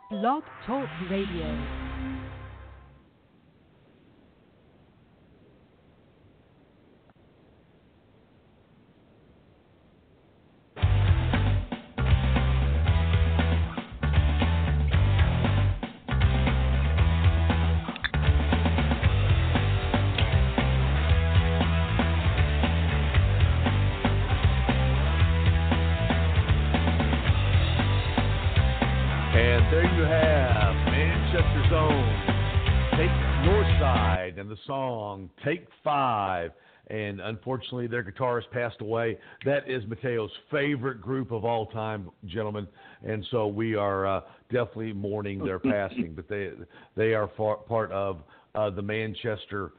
Blog Talk Radio. And the song Take Five, and unfortunately their guitarist passed away. That is Mateo's favorite group of all time, gentlemen, and so we are definitely mourning their passing. But they are part of the Manchester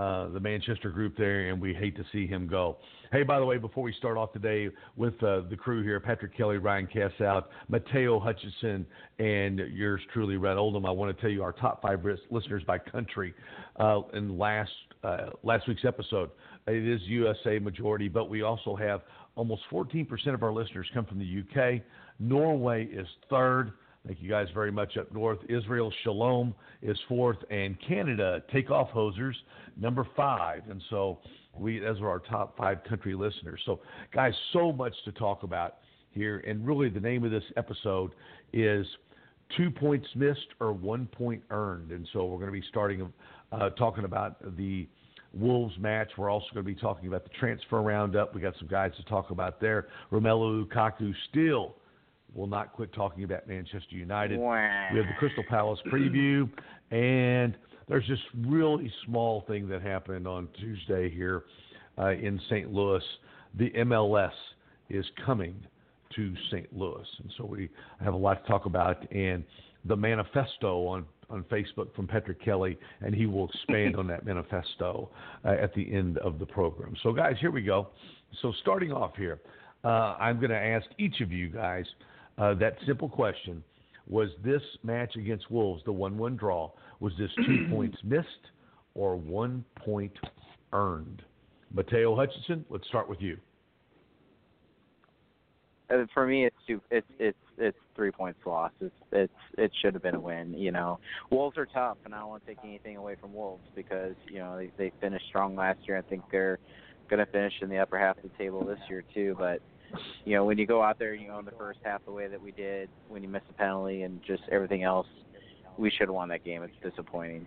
group there, and we hate to see him go. Hey, by the way, before we start off today with the crew here, Patrick Kelly, Ryan Cassout, Mateo Hutchinson, and yours truly, Rhett Oldham, I want to tell you our top 5 listeners by country in last week's episode. It is USA majority, but we also have almost 14% of our listeners come from the UK. Norway is 3rd. Thank you guys very much up north. Israel Shalom is 4th, and Canada, take off hosers, number 5. And so those are our top 5 country listeners. So, guys, so much to talk about here. And really the name of this episode is 2 points missed or 1 point earned. And so we're going to be starting talking about the Wolves match. We're also going to be talking about the transfer roundup. We got some guys to talk about there. Romelu Lukaku still will not quit talking about Manchester United. Wow. We have the Crystal Palace preview, and there's this really small thing that happened on Tuesday here in St. Louis. The MLS is coming to St. Louis, and so we have a lot to talk about. And the manifesto on Facebook from Patrick Kelly, and he will expand on that manifesto at the end of the program. So, guys, here we go. So starting off here, I'm going to ask each of you guys that simple question. Was this match against Wolves, the 1-1 draw, was this 2 points missed or 1 point earned? Mateo Hutchinson, let's start with you. For me, it's 3 points lost. It should have been a win. You know, Wolves are tough, and I don't want to take anything away from Wolves because they finished strong last year. I think they're going to finish in the upper half of the table this year too. But when you go out there, in the first half the way that we did, when you miss a penalty and just everything else, we should have won that game. It's disappointing.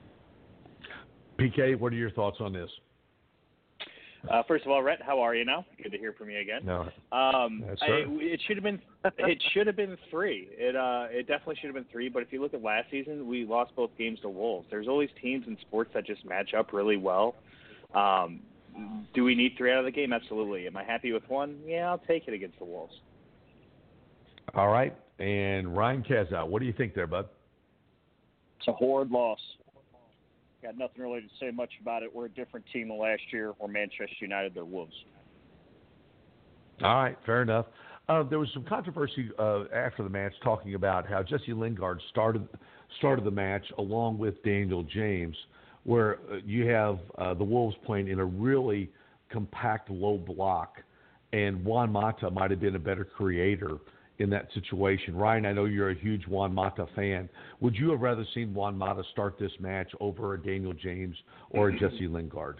PK, what are your thoughts on this? First of all, Rhett, how are you now? Good to hear from you again. No, it should have been 3. It definitely should have been 3. But if you look at last season, we lost both games to Wolves. There's always teams in sports that just match up really well. Do we need 3 out of the game? Absolutely. Am I happy with 1? Yeah, I'll take it against the Wolves. All right. And Ryan Cassout, what do you think there, bud? It's a horrid loss. Got nothing really to say much about it. We're a different team than last year. We're Manchester United. They're Wolves. All right, fair enough. There was some controversy after the match talking about how Jesse Lingard started the match along with Daniel James, where you have the Wolves playing in a really compact low block, and Juan Mata might have been a better creator in that situation. Ryan, I know you're a huge Juan Mata fan. Would you have rather seen Juan Mata start this match over a Daniel James or a Jesse Lingard?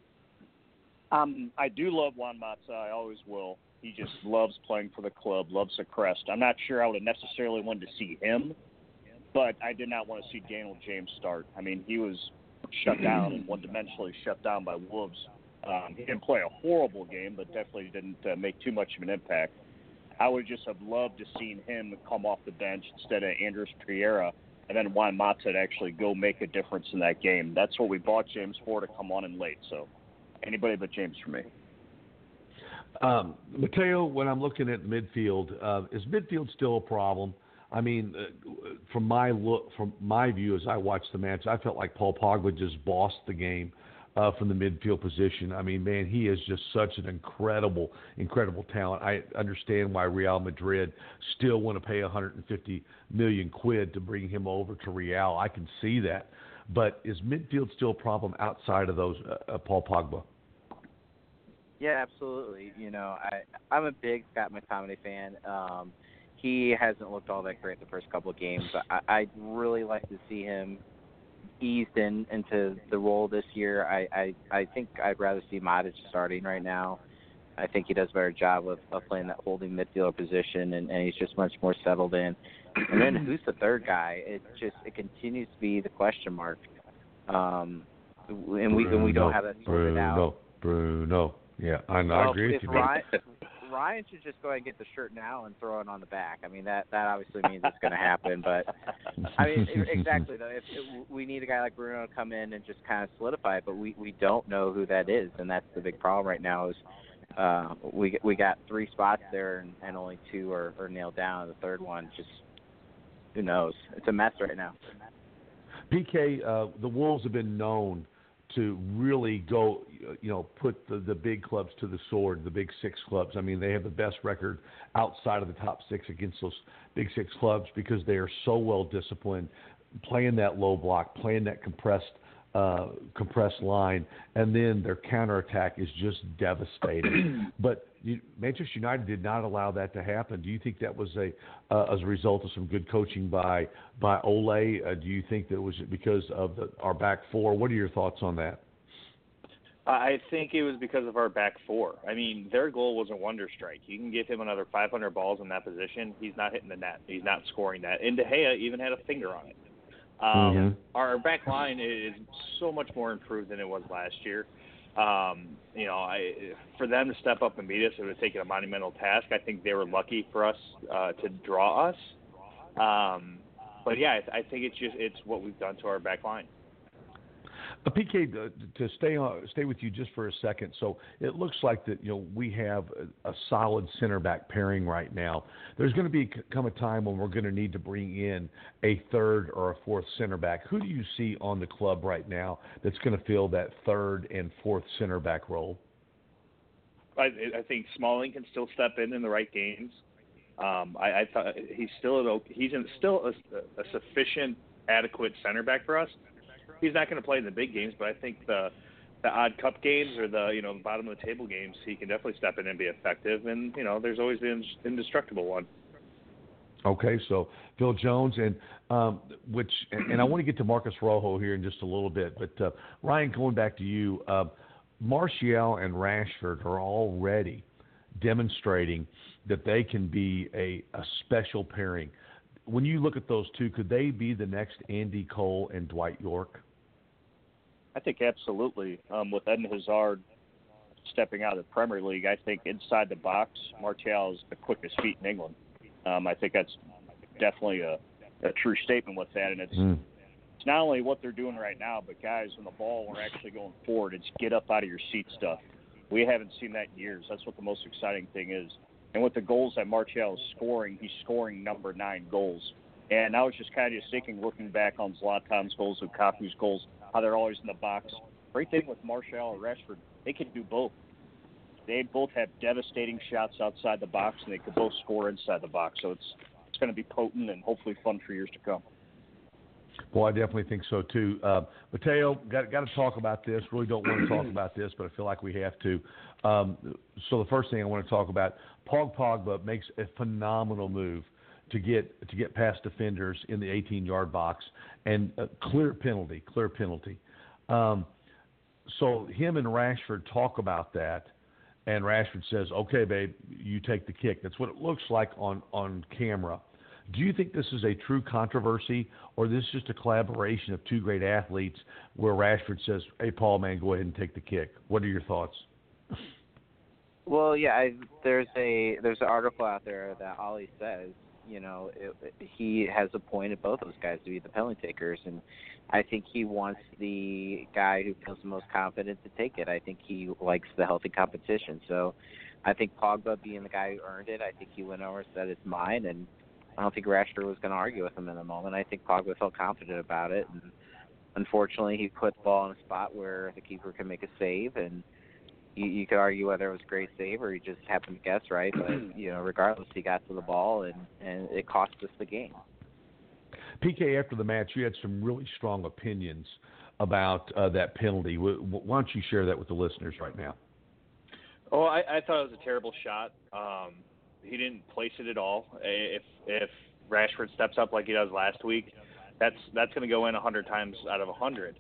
I do love Juan Mata. I always will. He just loves playing for the club, loves the crest. I'm not sure I would have necessarily wanted to see him, but I did not want to see Daniel James start. I mean, he was shut down and one-dimensionally shut down by Wolves. He didn't play a horrible game, but definitely didn't make too much of an impact. I would just have loved to seen him come off the bench instead of Andres Pereira, and then Juan Mata to actually go make a difference in that game. That's what we bought James for, to come on in late. So anybody but James for me. Mateo, when I'm looking at midfield, is midfield still a problem? I mean, from my view as I watched the match, I felt like Paul Pogba just bossed the game from the midfield position. I mean, man, he is just such an incredible talent. I understand why Real Madrid still want to pay 150 million quid to bring him over to Real. I can see that. But is midfield still a problem outside of those Paul Pogba? Yeah, absolutely. I'm a big Scott McTominay fan. he hasn't looked all that great the first couple of games. I'd really like to see him eased into the role this year. I think I'd rather see Matic starting right now. I think he does a better job of playing that holding midfielder position, and he's just much more settled in. And then who's the third guy? It continues to be the question mark. And we don't have that sorted out. Bruno. Yeah, I agree with you. Ryan should just go ahead and get the shirt now and throw it on the back. I mean, that obviously means it's going to happen. But, I mean, exactly, though. If we need a guy like Bruno to come in and just kind of solidify it, but we don't know who that is, and that's the big problem right now is we got 3 spots there, and only 2 are nailed down. The third one, just who knows? It's a mess right now. PK, the Wolves have been known to really go, put the big clubs to the sword, the big 6 clubs. I mean, they have the best record outside of the top 6 against those big 6 clubs because they are so well disciplined, playing that low block, playing that compressed line, and then their counterattack is just devastating. But Manchester United did not allow that to happen. Do you think that was as a result of some good coaching by Ole? Do you think that it was because of our back 4? What are your thoughts on that? I think it was because of our back 4. I mean, their goal was a wonder strike. You can give him another 500 balls in that position. He's not hitting the net. He's not scoring that. And De Gea even had a finger on it. Our back line is so much more improved than it was last year. For them to step up and beat us, it would have taken a monumental task. I think they were lucky for us to draw us. But yeah, I think it's what we've done to our back line. PK, to stay with you just for a second. So it looks like that we have a solid center back pairing right now. There's going to come a time when we're going to need to bring in a third or a fourth center back. Who do you see on the club right now that's going to fill that third and fourth center back role? I think Smalling can still step in the right games. I thought he's still a sufficient, adequate center back for us. He's not going to play in the big games, but I think the odd cup games or the bottom of the table games, he can definitely step in and be effective. And there's always the indestructible one. Okay, so Phil Jones and I want to get to Marcus Rojo here in just a little bit, but Ryan, going back to you, Martial and Rashford are already demonstrating that they can be a special pairing. When you look at those two, could they be the next Andy Cole and Dwight Yorke? I think absolutely. With Eden Hazard stepping out of the Premier League, I think inside the box, Martial is the quickest feet in England. I think that's definitely a true statement with that. And it's not only what they're doing right now, but guys, when the ball we're actually going forward, it's get up out of your seat stuff. We haven't seen that in years. That's what the most exciting thing is. And with the goals that Martial is scoring, he's scoring number 9 goals. And I was just kind of thinking, looking back on Zlatan's goals, Lukaku's goals, how they're always in the box. Great thing with Martial or Rashford, they can do both. They both have devastating shots outside the box, and they could both score inside the box. So it's going to be potent and hopefully fun for years to come. Well, I definitely think so too. Mateo, got to talk about this. Really don't want to talk about this, but I feel like we have to. So the first thing I want to talk about, Paul Pogba makes a phenomenal move to get past defenders in the 18-yard box, and clear penalty. So him and Rashford talk about that, and Rashford says, "Okay, babe, you take the kick." That's what it looks like on camera. Do you think this is a true controversy, or this is just a collaboration of two great athletes where Rashford says, "Hey, Paul, man, go ahead and take the kick"? What are your thoughts? Well, yeah, there's an article out there that Ollie says, he has appointed both those guys to be the penalty takers, and I think he wants the guy who feels the most confident to take it. I think he likes the healthy competition. So I think Pogba, being the guy who earned it, I think he went over and said it's mine, and I don't think Rashford was going to argue with him in the moment. I think Pogba felt confident about it, and unfortunately he put the ball in a spot where the keeper can make a save, and you could argue whether it was a great save or he just happened to guess right, but regardless, he got to the ball, and it cost us the game. PK, after the match, you had some really strong opinions about that penalty. Why don't you share that with the listeners right now? Oh, I thought it was a terrible shot. didn't place it at all. If Rashford steps up like he does last week, that's going to go in 100 times out of 100.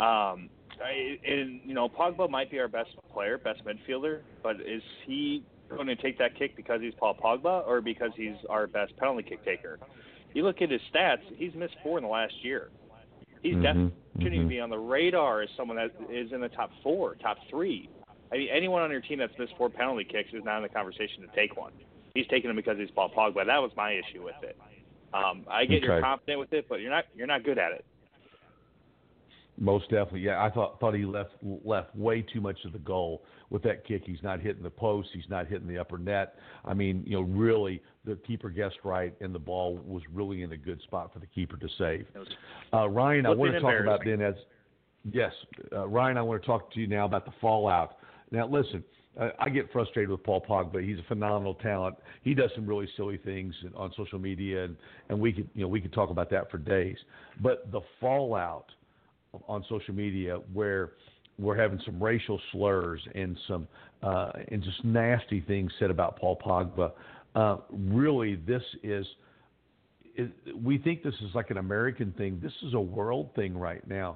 And Pogba might be our best player, best midfielder, but is he going to take that kick because he's Paul Pogba or because he's our best penalty kick taker? You look at his stats; he's missed 4 in the last year. He's definitely shouldn't even be on the radar as someone that is in the top 4, top 3. I mean, anyone on your team that's missed 4 penalty kicks is not in the conversation to take one. He's taking them because he's Paul Pogba. That was my issue with it. I get you're confident with it, but you're not good at it. Most definitely, yeah. I thought he left way too much of the goal with that kick. He's not hitting the post. He's not hitting the upper net. I mean, really, the keeper guessed right, and the ball was really in a good spot for the keeper to save. Ryan, I want to talk about then Ryan, I want to talk to you now about the fallout. Now, listen, I get frustrated with Paul Pogba. He's a phenomenal talent. He does some really silly things on social media, and we could talk about that for days. But the fallout on social media, where we're having some racial slurs and some and just nasty things said about Paul Pogba, really, this is. We think this is like an American thing. This is a world thing right now.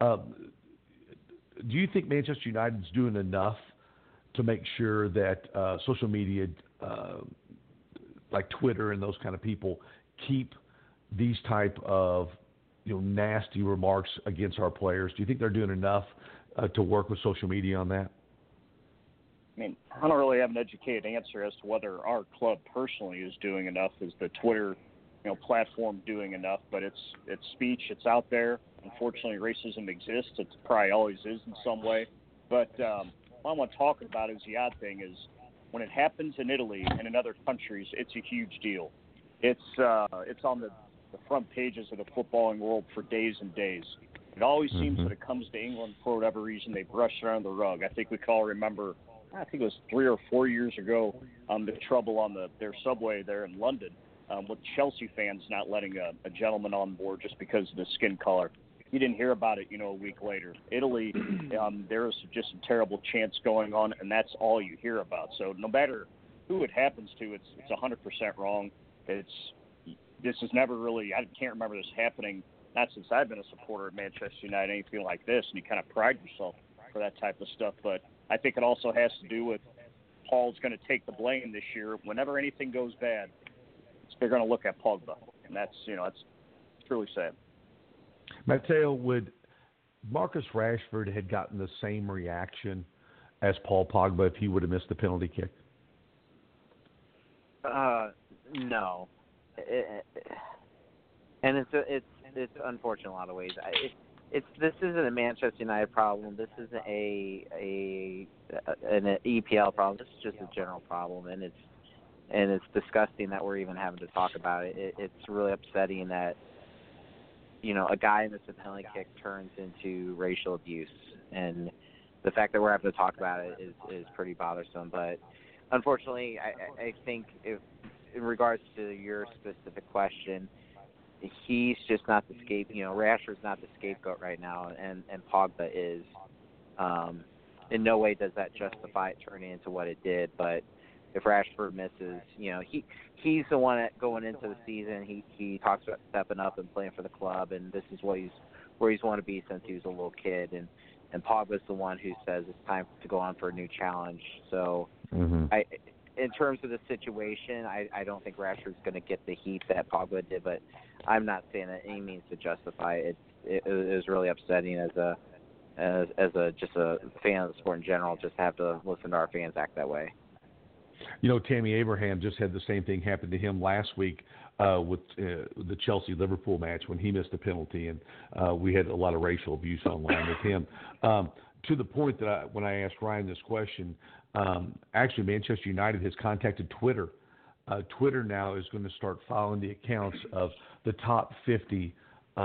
Do you think Manchester United's doing enough to make sure that social media, like Twitter and those kind of people, keep these type of nasty remarks against our players? Do you think they're doing enough to work with social media on that? I mean, I don't really have an educated answer as to whether our club personally is doing enough. Is the Twitter platform doing enough? But it's speech. It's out there. Unfortunately, racism exists. It probably always is in some way. But what I want to talk about is the odd thing is when it happens in Italy and in other countries, it's a huge deal. It's on the front pages of the footballing world for days and days. It always seems that it comes to England for whatever reason, they brush it under the rug. I think we can all remember, I think it was 3 or 4 years ago, the trouble on their subway there in London with Chelsea fans not letting a gentleman on board just because of the skin color. You didn't hear about it, a week later. Italy, there's just a terrible chants going on, and that's all you hear about. So no matter who it happens to, it's 100% wrong. This is never really, I can't remember this happening, not since I've been a supporter of Manchester United, anything like this, and you kind of pride yourself for that type of stuff. But I think it also has to do with Paul's going to take the blame this year. Whenever anything goes bad, they're going to look at Pogba, and that's truly sad. Matteo, would Marcus Rashford had gotten the same reaction as Paul Pogba if he would have missed the penalty kick? No. And it's unfortunate in a lot of ways. This isn't a Manchester United problem. This isn't an EPL problem. This is just a general problem, and it's disgusting that we're even having to talk about it. It's really upsetting that a guy missing a penalty kick turns into racial abuse, and the fact that we're having to talk about it is pretty bothersome. But unfortunately, I think in regards to your specific question, he's just not the Rashford's not the scapegoat right now, and Pogba is. In no way does that justify it turning into what it did. But if Rashford misses, he's the one that going into the season. He talks about stepping up and playing for the club, and this is where he's wanted to be since he was a little kid. And Pogba's the one who says it's time to go on for a new challenge. So in terms of the situation, I don't think Rashford's going to get the heat that Pogba did, but I'm not saying that any means to justify it. It was really upsetting as just a fan of the sport in general, just to have to listen to our fans act that way. Tammy Abraham just had the same thing happen to him last week with the Chelsea-Liverpool match when he missed a penalty, and we had a lot of racial abuse online with him. To the point that when I asked Ryan this question, actually Manchester United has contacted Twitter. Twitter now is going to start following the accounts of the top 50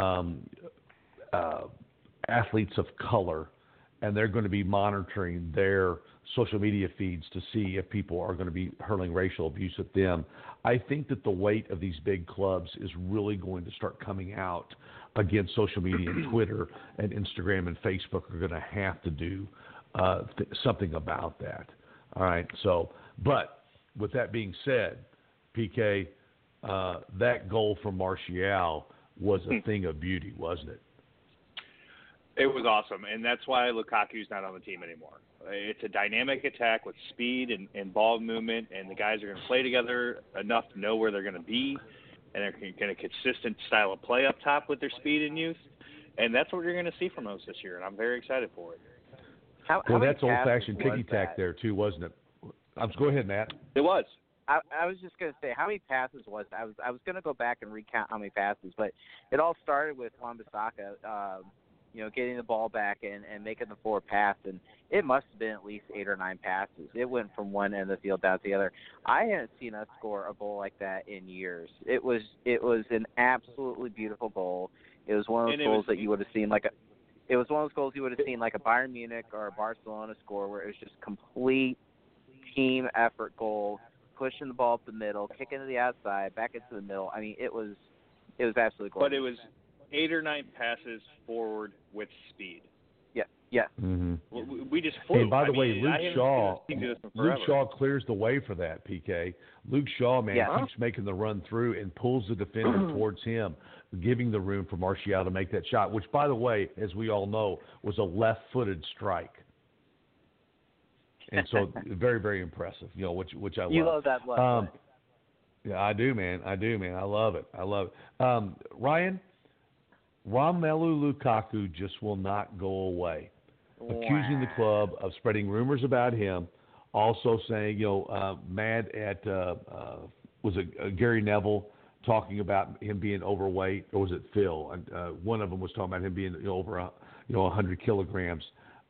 athletes of color, and they're going to be monitoring their social media feeds to see if people are going to be hurling racial abuse at them. I think that the weight of these big clubs is really going to start coming out against social media, and Twitter and Instagram and Facebook are going to have to do something about that. All right. So, but with that being said, PK, that goal from Martial was a thing of beauty, wasn't it? It was awesome, and that's why Lukaku's not on the team anymore. It's a dynamic attack with speed and ball movement, and the guys are going to play together enough to know where they're going to be, and they're going to consistent style of play up top with their speed and youth, and that's what you're going to see from us this year, and I'm very excited for it. How that's many old-fashioned passes was ticky-tack that? there, too, wasn't it? Go ahead, Matt. It was. I was just going to say, how many passes was that? I was going to go back and recount how many passes, but it all started with Wan-Bissaka, getting the ball back and making the forward pass, and it must have been at least 8 or 9 passes. It went from one end of the field down to the other. I hadn't seen us score a goal like that in years. It was an absolutely beautiful goal. It was one of those goals that you would have seen like a Bayern Munich or a Barcelona score, where it was just complete team effort goal, pushing the ball up the middle, kicking to the outside, back into the middle. I mean, it was absolutely gorgeous. But it was 8 or 9 passes forward with speed. Yeah. Mm-hmm. We just flew. And by the way, Luke Shaw clears the way for that, PK. Luke Shaw, man, keeps making the run through and pulls the defender towards him, giving the room for Martial to make that shot, which, by the way, as we all know, was a left-footed strike. And so very, very impressive, which I love. You love that left foot. Yeah, I do, man. I love it. Ryan, Romelu Lukaku just will not go away. Accusing the club of spreading rumors about him, also saying, mad at was it Gary Neville talking about him being overweight, or was it Phil? One of them was talking about him being over 100 kilograms.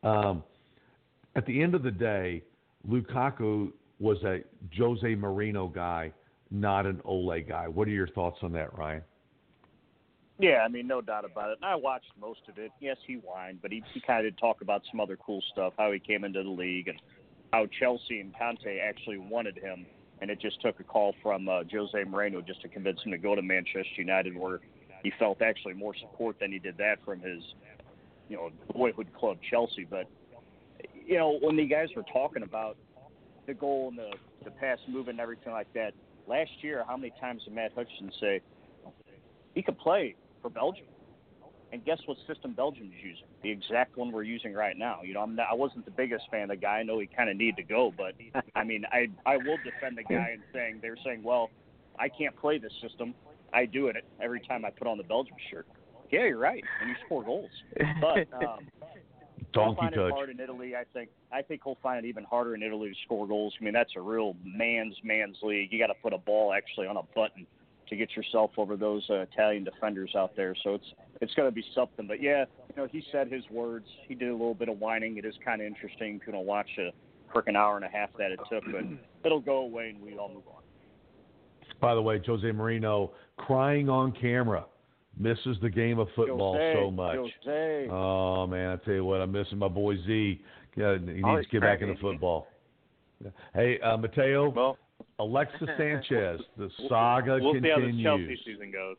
At the end of the day, Lukaku was a Jose Mourinho guy, not an Ole guy. What are your thoughts on that, Ryan? Yeah, I mean, no doubt about it. And I watched most of it. Yes, he whined, but he kind of did talk about some other cool stuff, how he came into the league and how Chelsea and Conte actually wanted him. And it just took a call from Jose Mourinho just to convince him to go to Manchester United, where he felt actually more support than he did that from his, boyhood club, Chelsea. But, when the guys were talking about the goal and the pass movement and everything like that, last year, how many times did Matt Hutchinson say, he could play for Belgium? And guess what system Belgium is using? The exact one we're using right now. I wasn't the biggest fan of the guy. I know he kind of needed to go, but, I mean, I will defend the guy and they're saying, well, I can't play this system. I do it every time I put on the Belgium shirt. Yeah, you're right, and you score goals. But he'll find it hard in Italy. I think he'll find it even harder in Italy to score goals. I mean, that's a real man's league. You got to put a ball actually on a button to get yourself over those Italian defenders out there. So it's going to be something. But, yeah, he said his words. He did a little bit of whining. It is kind of interesting to watch a frickin' hour and a half that it took. But it'll go away and we all move on. By the way, Jose Mourinho crying on camera. Misses the game of football so much. Oh, man, I tell you what, I'm missing my boy Z. He needs to get back into football. Hey, Mateo, Alexis Sanchez, the saga continues. We'll see how the Chelsea season goes.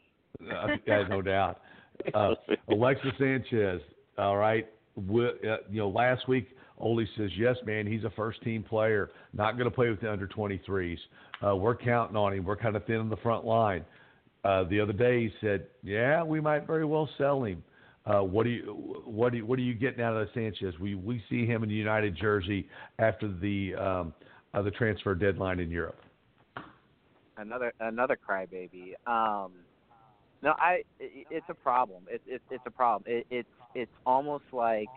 No doubt. Alexis Sanchez, all right. Last week, Ole says, yes, man, he's a first-team player, not going to play with the under-23s. We're counting on him. We're kind of thin on the front line. The other day he said, yeah, we might very well sell him. What are you getting out of Sanchez? We see him in the United jersey after the transfer deadline in Europe. Another crybaby. No, it's a problem. It's a problem. It's almost like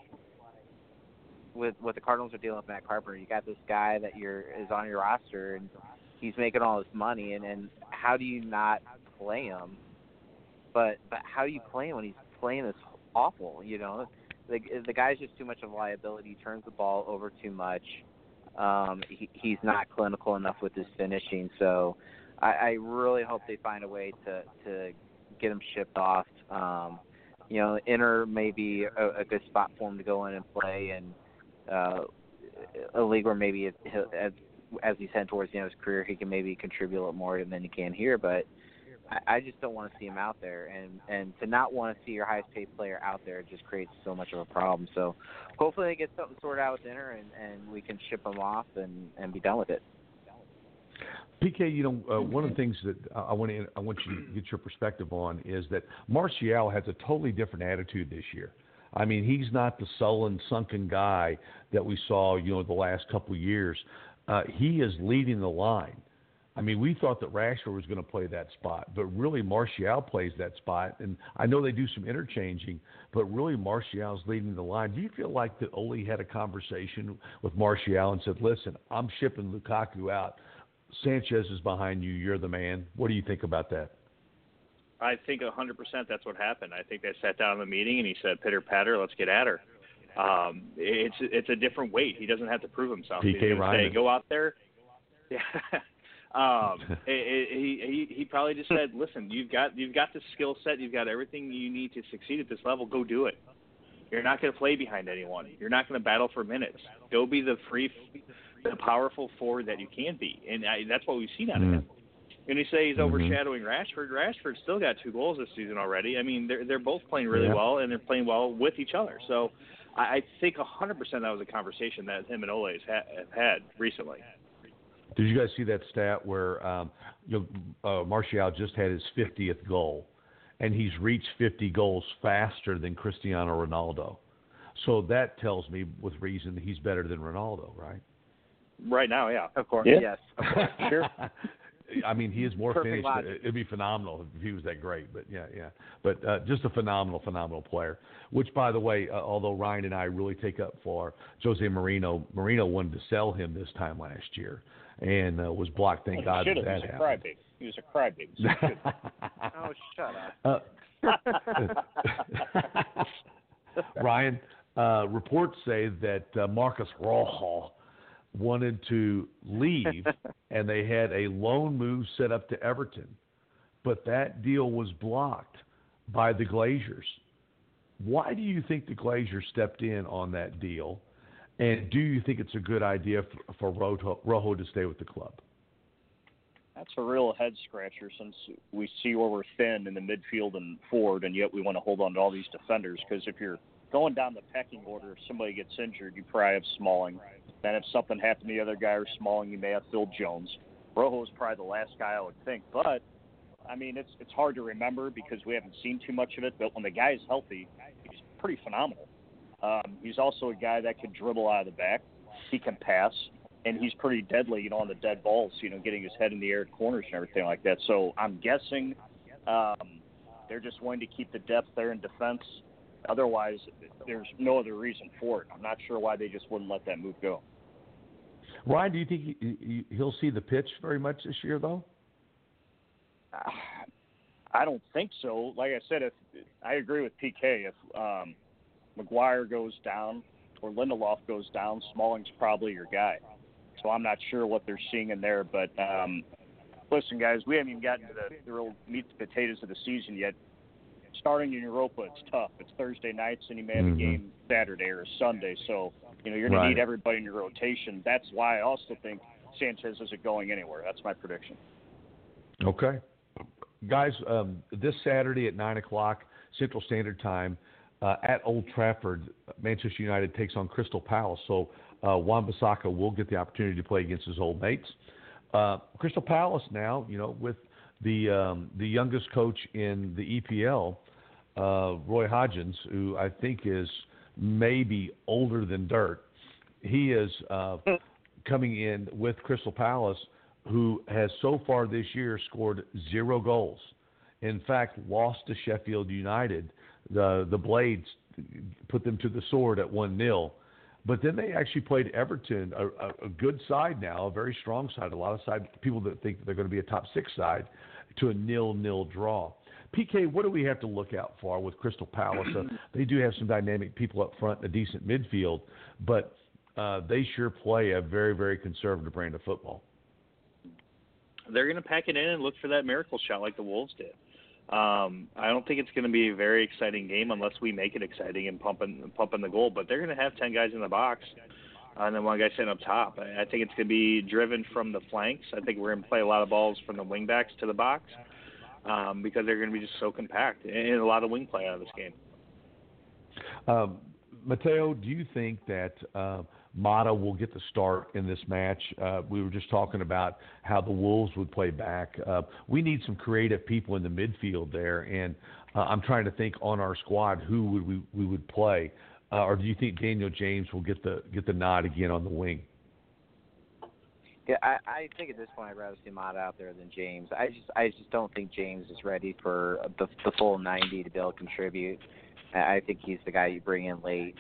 with what the Cardinals are dealing with Matt Carpenter. You got this guy that is on your roster and he's making all this money, and how do you not play him? But how do you play him when he's playing this awful? The guy's just too much of a liability. He turns the ball over too much. He's not clinical enough with his finishing. So I really hope they find a way to get him shipped off. Inter may be a good spot for him to go in and play, and a league where maybe as he's heading towards the end of his career, he can maybe contribute a little more than he can here. But I just don't want to see him out there, and to not want to see your highest paid player out there just creates so much of a problem. So hopefully they get something sorted out with Inter and we can ship him off and be done with it. PK, one of the things that I want you to get your perspective on is that Martial has a totally different attitude this year. I mean, he's not the sullen, sunken guy that we saw, the last couple of years. He is leading the line. I mean, we thought that Rashford was going to play that spot, but really Martial plays that spot. And I know they do some interchanging, but really Martial's leading the line. Do you feel like that Ole had a conversation with Martial and said, listen, I'm shipping Lukaku out. Sanchez is behind you. You're the man. What do you think about that? I think 100% that's what happened. I think they sat down in the meeting and he said, pitter patter, let's get at her. It's a different weight. He doesn't have to prove himself. PK Ryan. Say, go out there. Yeah. He probably just said, listen, you've got the skill set. You've got everything you need to succeed at this level. Go do it. You're not going to play behind anyone. You're not going to battle for minutes. Go be the powerful forward that you can be. And that's what we've seen out of him. And you say he's overshadowing Rashford. Rashford still got 2 goals this season already. I mean, they're both playing really well, and they're playing well with each other. So I think 100% that was a conversation that him and Ole have had recently. Did you guys see that stat where Martial just had his 50th goal, and he's reached 50 goals faster than Cristiano Ronaldo? So that tells me with reason that he's better than Ronaldo, right? Right now, yeah. Of course, yeah. Yes. Of course. Sure. I mean, he is more Perfect finished. logic. It'd be phenomenal if he was that great. But, yeah. But just a phenomenal player, which, by the way, although Ryan and I really take up for Jose Mourinho wanted to sell him this time last year and was blocked. Thank God that happened. He was a crybaby. Oh, shut up. Ryan, reports say that Marcus Rojo wanted to leave, and they had a loan move set up to Everton, but that deal was blocked by the Glazers. Why do you think the Glazers stepped in on that deal, and do you think it's a good idea for Rojo to stay with the club? That's a real head-scratcher since we see where we're thin in the midfield and forward, and yet we want to hold on to all these defenders because if you're going down the pecking order, if somebody gets injured, you probably have Smalling. Then if something happened to the other guy or Smalling, you may have Phil Jones. Rojo is probably the last guy I would think. But, I mean, it's hard to remember because we haven't seen too much of it. But when the guy is healthy, he's pretty phenomenal. He's also a guy that can dribble out of the back. He can pass. And he's pretty deadly, on the dead balls, getting his head in the air at corners and everything like that. So I'm guessing they're just wanting to keep the depth there in defense. Otherwise, there's no other reason for it. I'm not sure why they just wouldn't let that move go. Ryan, do you think he'll see the pitch very much this year, though? I don't think so. Like I said, I agree with PK. If Maguire goes down or Lindelof goes down, Smalling's probably your guy. So I'm not sure what they're seeing in there. But, listen, guys, we haven't even gotten to the real meat and potatoes of the season yet. Starting in Europa, it's tough. It's Thursday nights, and you may have a game Saturday or Sunday. So, you're going to need everybody in your rotation. That's why I also think Sanchez isn't going anywhere. That's my prediction. Okay. Guys, this Saturday at 9 o'clock Central Standard Time at Old Trafford, Manchester United takes on Crystal Palace. So Wan-Bissaka will get the opportunity to play against his old mates. Crystal Palace now, with the youngest coach in the EPL, Roy Hodgins, who I think is maybe older than dirt. He is coming in with Crystal Palace, who has so far this year scored 0 goals. In fact, lost to Sheffield United. The Blades put them to the sword at 1-0. But then they actually played Everton, a good side now, a very strong side. A lot of people that think they're going to be a top 6 side, to a 0-0 draw. PK, what do we have to look out for with Crystal Palace? They do have some dynamic people up front and a decent midfield, but they sure play a very, very conservative brand of football. They're going to pack it in and look for that miracle shot like the Wolves did. I don't think it's going to be a very exciting game unless we make it exciting and pumping the goal. But they're going to have 10 guys in the box and then one guy sitting up top. I think it's going to be driven from the flanks. I think we're going to play a lot of balls from the wing backs to the box because they're going to be just so compact and a lot of wing play out of this game. Mateo, do you think that Mata will get the start in this match. We were just talking about how the Wolves would play back. We need some creative people in the midfield there, and I'm trying to think on our squad who would we would play. Or do you think Daniel James will get the nod again on the wing? Yeah, I think at this point I'd rather see Mata out there than James. I just don't think James is ready for the full 90 to be able to contribute. I think he's the guy you bring in late.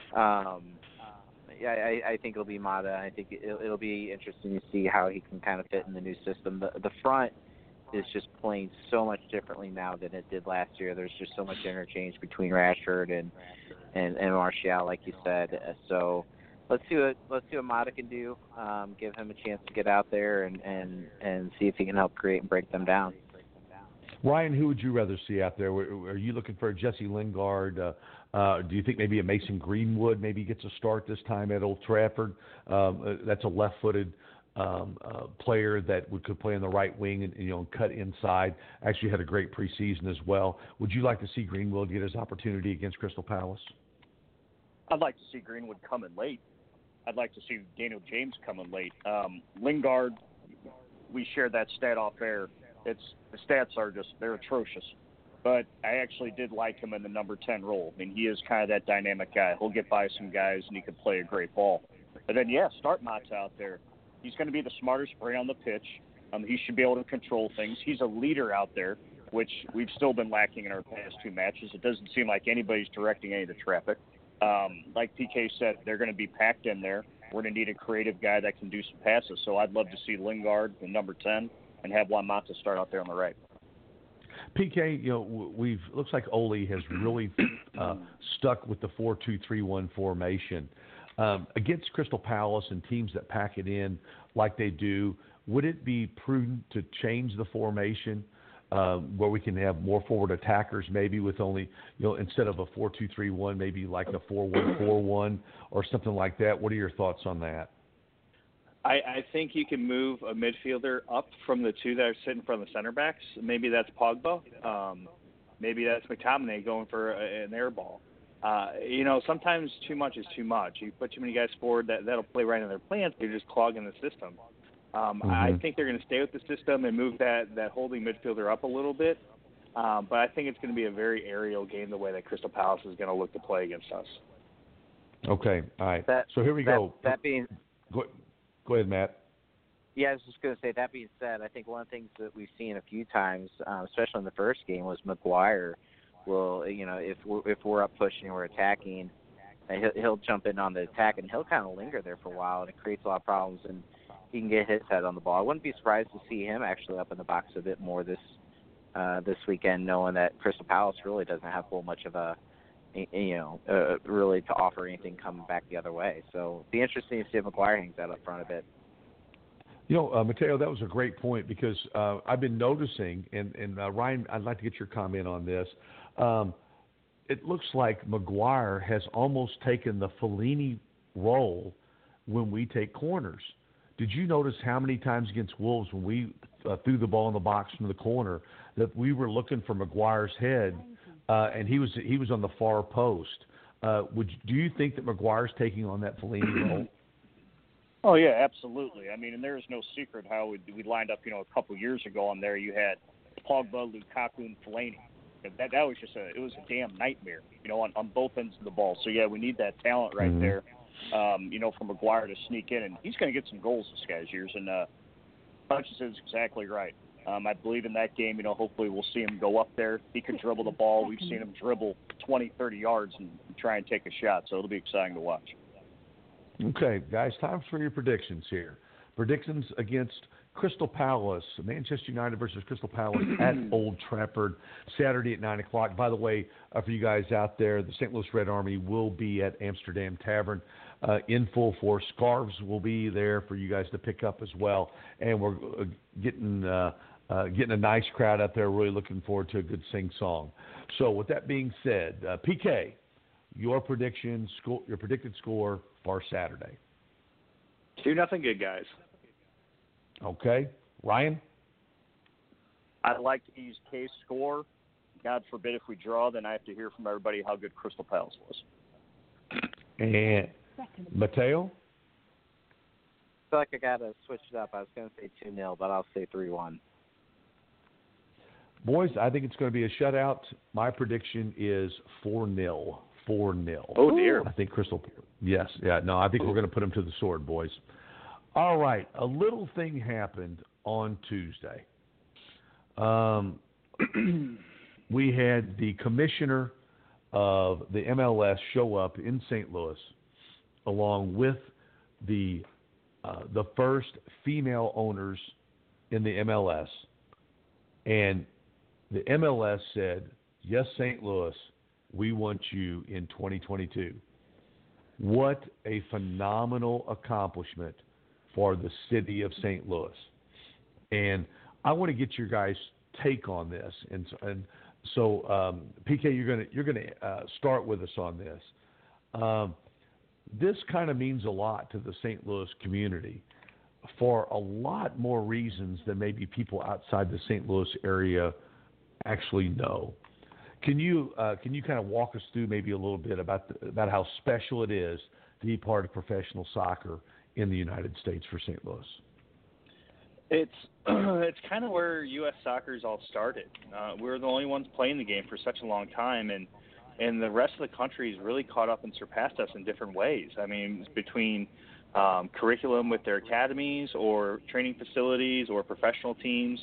Yeah, I think it'll be Mata. I think it'll be interesting to see how he can kind of fit in the new system. The front is just playing so much differently now than it did last year. There's just so much interchange between Rashford and Martial, like you said. So let's see what Mata can do. Give him a chance to get out there and see if he can help create and break them down. Ryan, who would you rather see out there? Are you looking for a Jesse Lingard? Do you think maybe a Mason Greenwood maybe gets a start this time at Old Trafford? That's a left-footed player that could play on the right wing and cut inside. Actually had a great preseason as well. Would you like to see Greenwood get his opportunity against Crystal Palace? I'd like to see Greenwood coming late. I'd like to see Daniel James coming late. Lingard, we shared that stat off air. The stats are they're atrocious. But I actually did like him in the number 10 role. I mean, he is kind of that dynamic guy. He'll get by some guys, and he can play a great ball. But then, start Mata out there. He's going to be the smartest brain on the pitch. He should be able to control things. He's a leader out there, which we've still been lacking in our past two matches. It doesn't seem like anybody's directing any of the traffic. Like PK said, they're going to be packed in there. We're going to need a creative guy that can do some passes. So I'd love to see Lingard, the number 10, and have Juan Mata start out there on the right. PK, looks like Ole has really stuck with the 4-2-3-1 formation. Against Crystal Palace and teams that pack it in like they do, would it be prudent to change the formation where we can have more forward attackers, maybe with only, instead of a 4-2-3-1, maybe like a 4-1-4-1 or something like that? What are your thoughts on that? I think you can move a midfielder up from the two that are sitting in front of the center backs. Maybe that's Pogba. Maybe that's McTominay going for an air ball. Sometimes too much is too much. You put too many guys forward that'll play right in their plans. You're just clogging the system. I think they're going to stay with the system and move that holding midfielder up a little bit. But I think it's going to be a very aerial game the way that Crystal Palace is going to look to play against us. Okay, all right. So here we go. Go ahead, Matt. Yeah, I was just going to say, that being said, I think one of the things that we've seen a few times, especially in the first game, was Maguire will, if we're up pushing or attacking, he'll jump in on the attack, and he'll kind of linger there for a while, and it creates a lot of problems, and he can get his head on the ball. I wouldn't be surprised to see him actually up in the box a bit more this weekend, knowing that Crystal Palace really doesn't have much of a really to offer anything coming back the other way. So it'd be interesting to see if Maguire hangs out up front a bit. Mateo, that was a great point because I've been noticing, and Ryan, I'd like to get your comment on this. It looks like Maguire has almost taken the Fellaini role when we take corners. Did you notice how many times against Wolves when we threw the ball in the box from the corner that we were looking for Maguire's head? And he was on the far post. Do you think that Maguire's taking on that Fellaini role? Oh yeah, absolutely. I mean, and there is no secret how we lined up. A couple years ago on there, you had Pogba, Lukaku, and Fellaini. That was just it was a damn nightmare. On both ends of the ball. So yeah, we need that talent right there. For Maguire to sneak in, and he's going to get some goals this guy's years. And Hutchins is exactly right. I believe in that game, hopefully we'll see him go up there. He can dribble the ball. We've seen him dribble 20, 30 yards and try and take a shot, so it'll be exciting to watch. Okay, guys, time for your predictions here. Predictions against Crystal Palace, Manchester United versus Crystal Palace at Old Trafford, Saturday at 9 o'clock. By the way, for you guys out there, the St. Louis Red Army will be at Amsterdam Tavern in full force. Scarves will be there for you guys to pick up as well. And we're getting a nice crowd out there, really looking forward to a good sing-song. So with that being said, PK, your predicted score for Saturday. 2-0 good, guys. Okay. Ryan? I'd like to use K's score. God forbid if we draw, then I have to hear from everybody how good Crystal Palace was. And Mateo? feel like I gotta switch it up. I was gonna say 2-0, but I'll say 3-1. Boys, I think it's going to be a shutout. My prediction is 4-0. 4-0. Oh, dear. I think Crystal. Yes. Yeah. No, I think we're going to put them to the sword, boys. All right. A little thing happened on Tuesday. We had the commissioner of the MLS show up in St. Louis, along with the first female owners in the MLS, and the MLS said, "Yes, St. Louis, we want you in 2022." What a phenomenal accomplishment for the city of St. Louis. And I want to get your guys' take on this. And so, PK, you're gonna start with us on this. This kind of means a lot to the St. Louis community for a lot more reasons than maybe people outside the St. Louis area actually know. Can you kind of walk us through maybe a little bit about how special it is to be part of professional soccer in the United States for St. Louis? It's kind of where U.S. soccer's all started. We're the only ones playing the game for such a long time, and the rest of the country has really caught up and surpassed us in different ways. I mean, between curriculum with their academies or training facilities or professional teams.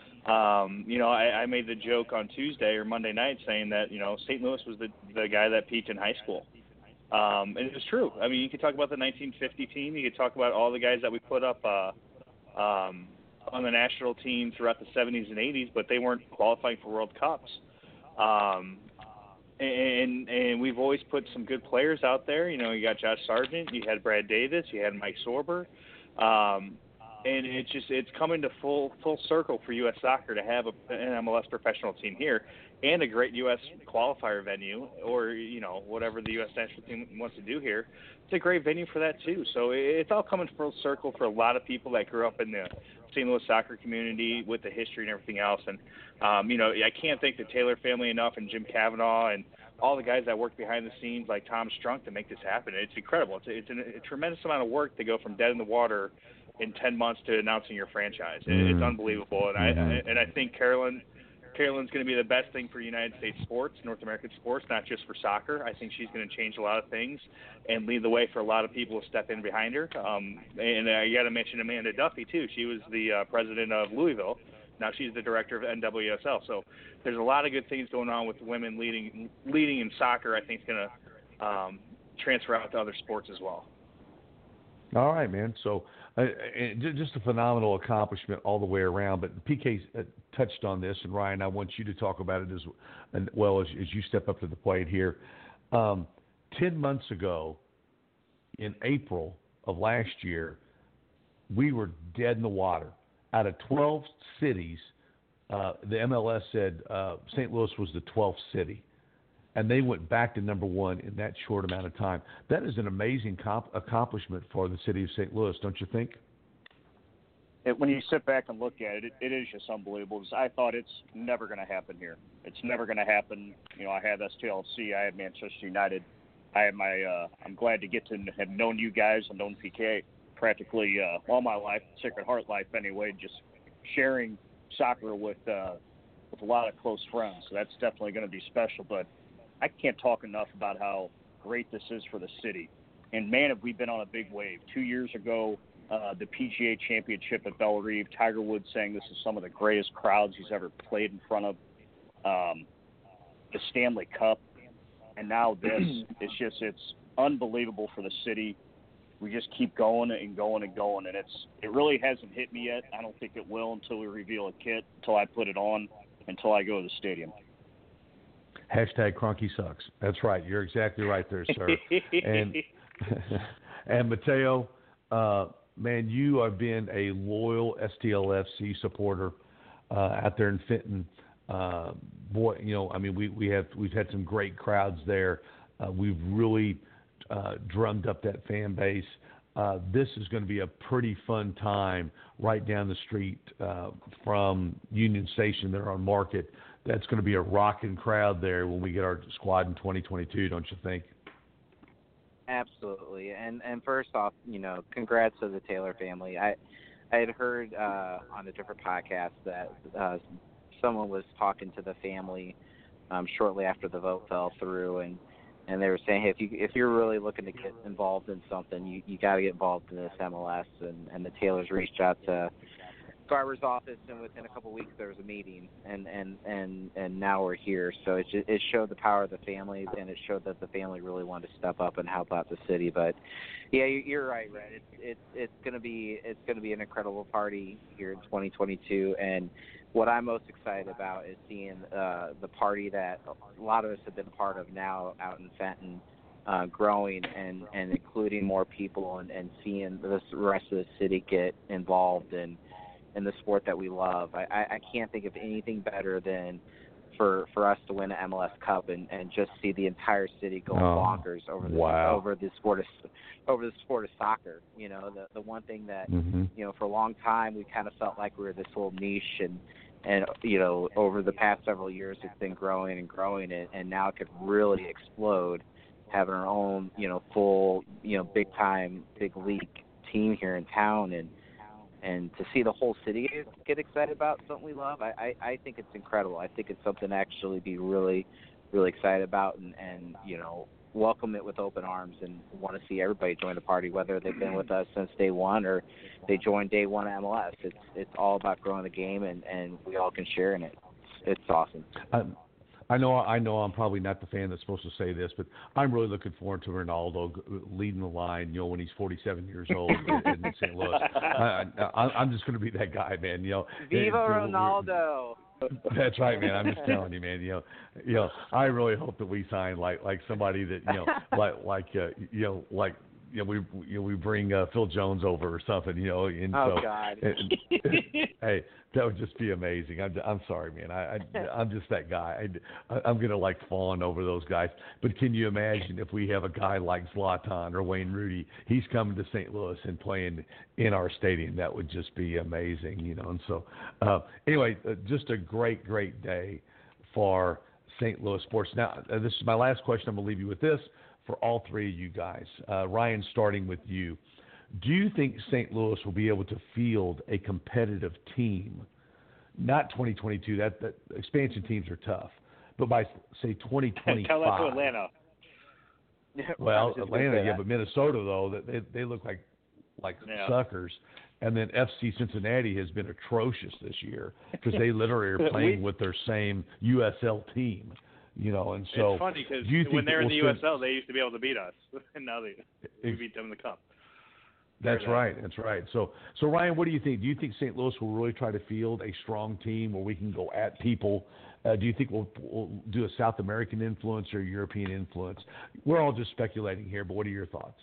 I made the joke on Tuesday or Monday night saying that, St. Louis was the guy that peaked in high school. And it was true. I mean, you could talk about the 1950 team. You could talk about all the guys that we put up on the national team throughout the 70s and 80s, but they weren't qualifying for World Cups. And we've always put some good players out there. You got Josh Sargent, you had Brad Davis, you had Mike Sorber. And it's coming to full circle for U.S. soccer to have an MLS professional team here and a great U.S. qualifier venue, or whatever the U.S. national team wants to do here. It's a great venue for that too. So it's all coming full circle for a lot of people that grew up in the St. Louis soccer community with the history and everything else. And I can't thank the Taylor family enough, and Jim Cavanaugh and all the guys that work behind the scenes like Tom Strunk to make this happen. It's incredible. It's a tremendous amount of work to go from dead in the water in 10 months to announcing your franchise. It's unbelievable. And I think Carolyn's going to be the best thing for United States sports, North American sports, not just for soccer. I think she's going to change a lot of things and lead the way for a lot of people to step in behind her. And I got to mention Amanda Duffy, too. She was the president of Louisville. Now she's the director of NWSL. So there's a lot of good things going on with women leading in soccer. I think it's going to transfer out to other sports as well. All right, man. So just a phenomenal accomplishment all the way around. But PK touched on this, and Ryan, I want you to talk about it as well as you step up to the plate here. 10 months ago, in April of last year, we were dead in the water. Out of 12 cities, the MLS said St. Louis was the 12th city. And they went back to number one in that short amount of time. That is an amazing accomplishment for the city of St. Louis, don't you think? When you sit back and look at it, it is just unbelievable. Because I thought it's never going to happen here. It's never going to happen. I had STLC. I had Manchester United. I had I'm glad to get to have known you guys and known PK practically all my life, Sacred Heart life anyway, just sharing soccer with a lot of close friends. So that's definitely going to be special. But I can't talk enough about how great this is for the city. And, man, have we been on a big wave. 2 years ago, the PGA Championship at Bellerive, Tiger Woods saying this is some of the greatest crowds he's ever played in front of, the Stanley Cup, and now this. It's unbelievable for the city. We just keep going and going and going, and it really hasn't hit me yet. I don't think it will until we reveal a kit, until I put it on, until I go to the stadium. Hashtag Kroenke sucks. That's right. You're exactly right there, sir. And Mateo, man, you have been a loyal STLFC supporter out there in Fenton. Boy, we've had some great crowds there. We've really drummed up that fan base. This is going to be a pretty fun time right down the street from Union Station there on Market. That's going to be a rocking crowd there when we get our squad in 2022, don't you think? Absolutely. and first off, congrats to the Taylor family. I had heard on a different podcast that someone was talking to the family shortly after the vote fell through, and they were saying, hey, if you're really looking to get involved in something, you got to get involved in this MLS. And the Taylors reached out to Garber's office, and within a couple of weeks there was a meeting, and now we're here. So it showed the power of the family, and it showed that the family really wanted to step up and help out the city. But yeah, you're right, Red. It's gonna be an incredible party here in 2022, and what I'm most excited about is seeing the party that a lot of us have been a part of now out in Fenton, growing and including more people, and seeing the rest of the city get involved in the sport that we love. I can't think of anything better than for us to win an MLS Cup and just see the entire city go bonkers over the sport of soccer. The one thing that for a long time we kind of felt like we were this little niche, and over the past several years it's been growing and growing, and now it could really explode, having our own full big league team here in town, and to see the whole city get excited about something we love, I think it's incredible. I think it's something to actually be really, really excited about, and welcome it with open arms, and want to see everybody join the party, whether they've been with us since day one or they joined day one of MLS. It's all about growing the game, and we all can share in it. It's awesome. I know I'm probably not the fan that's supposed to say this, but I'm really looking forward to Ronaldo leading the line, when he's 47 years old in St. Louis. I'm just going to be that guy, man. Viva Ronaldo! That's right, man. I'm just telling you, man. I really hope that we sign like somebody that we bring Phil Jones over or something, And God! Hey, that would just be amazing. I'm sorry, man. I'm just that guy. I'm gonna fawn over those guys. But can you imagine if we have a guy like Zlatan or Wayne Rooney? He's coming to St. Louis and playing in our stadium. That would just be amazing, And so, anyway, just a great day for St. Louis sports. Now, this is my last question. I'm gonna leave you with this. For all three of you guys. Ryan, starting with you. Do you think St. Louis will be able to field a competitive team? Not 2022. That expansion teams are tough. But by, say, 2025. Tell that to Atlanta. Well, Atlanta, but Minnesota, though, they look like suckers. And then FC Cincinnati has been atrocious this year because they literally are playing with their same USL team. And so it's funny because when they're in the USL, they used to be able to beat us, and now we beat them in the Cup. That's right. So Ryan, what do you think? Do you think St. Louis will really try to field a strong team where we can go at people? Do you think we'll do a South American influence or European influence? We're all just speculating here, but what are your thoughts?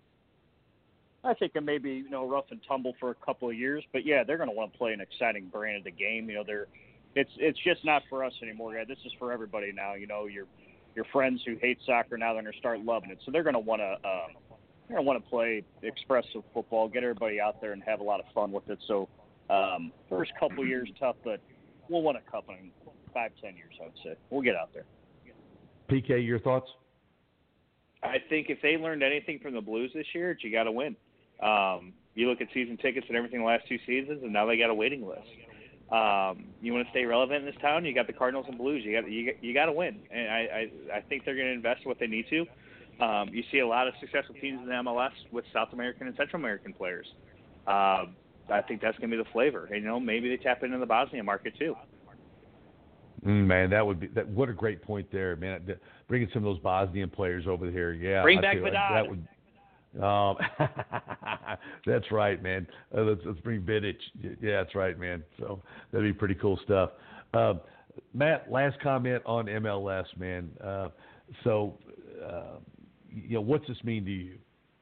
I think it may be rough and tumble for a couple of years, but yeah, they're going to want to play an exciting brand of the game. It's just not for us anymore, guys. This is for everybody now. Your friends who hate soccer now, they're going to start loving it. So they're going to want to play expressive football, get everybody out there and have a lot of fun with it. So first couple years tough, but we'll win a cup in 5-10 years, I would say. We'll get out there. PK, your thoughts? I think if they learned anything from the Blues this year, it's you got to win. You look at season tickets and everything the last two seasons, and now they got a waiting list. You want to stay relevant in this town, you got the Cardinals and Blues. You got to win, and I think they're going to invest what they need to. You see a lot of successful teams in the MLS with South American and Central American players. I think that's going to be the flavor. Maybe they tap into the Bosnia market too. Man, what a great point there, man. Bringing some of those Bosnian players over here, yeah. Bring back Vidal. That's right, man. Let's bring Vidic. Yeah, that's right, man. So that'd be pretty cool stuff. Matt, last comment on MLS, man. What's this mean to you?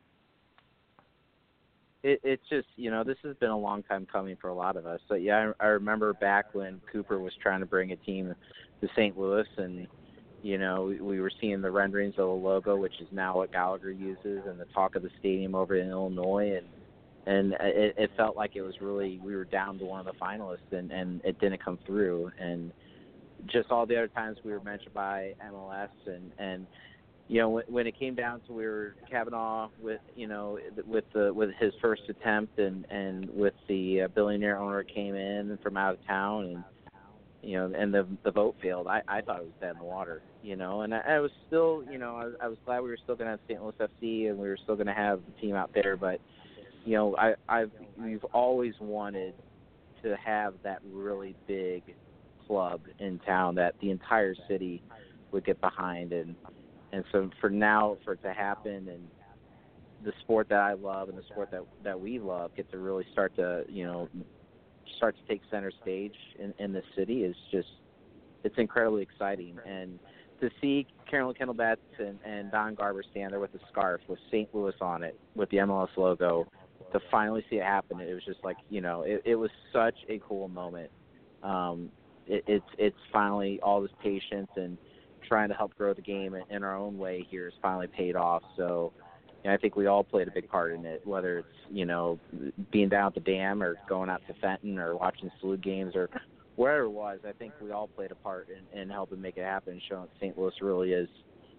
It's just, this has been a long time coming for a lot of us. So, yeah, I remember back when Cooper was trying to bring a team to St. Louis, and, we were seeing the renderings of the logo, which is now what Gallagher uses, and the talk of the stadium over in Illinois. And it felt like it was really, we were down to one of the finalists, and it didn't come through. And just all the other times we were mentioned by MLS, and when it came down to where Kavanaugh with his first attempt and with the billionaire owner came in from out of town and the vote failed, I thought it was dead in the water, and I was still, I was glad we were still going to have St. Louis FC and we were still going to have the team out there, but we've always wanted to have that really big club in town that the entire city would get behind, and so for it to happen, and the sport that I love and the sport that we love get to really start to take center stage in this city is just, it's incredibly exciting. And to see Carolyn Kendall Betts and Don Garber stand there with a scarf with St. Louis on it with the MLS logo, to finally see it happen, it was just like, it was such a cool moment. It's finally, all this patience and trying to help grow the game in our own way here has finally paid off. So I think we all played a big part in it, whether it's, being down at the dam or going out to Fenton or watching Salute games or wherever it was. I think we all played a part in helping make it happen, showing that St. Louis really is,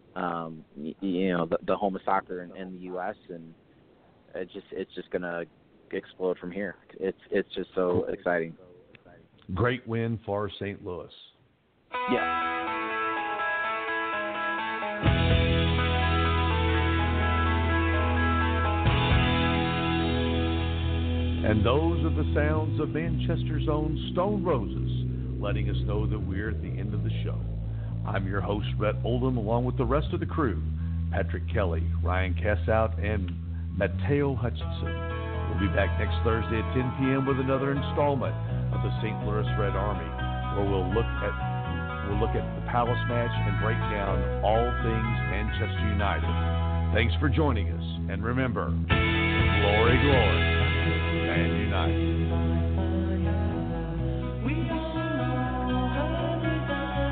the home of soccer in the U.S., and it's just going to explode from here. It's just so exciting. Great win for St. Louis. Yeah. And those are the sounds of Manchester's own Stone Roses, letting us know that we're at the end of the show. I'm your host, Rhett Oldham, along with the rest of the crew, Patrick Kelly, Ryan Kassout, and Mateo Hutchinson. We'll be back next Thursday at 10 p.m. with another installment of the St. Louis Red Army, where we'll look at the Palace match and break down all things Manchester United. Thanks for joining us, and remember, glory, glory, Man United.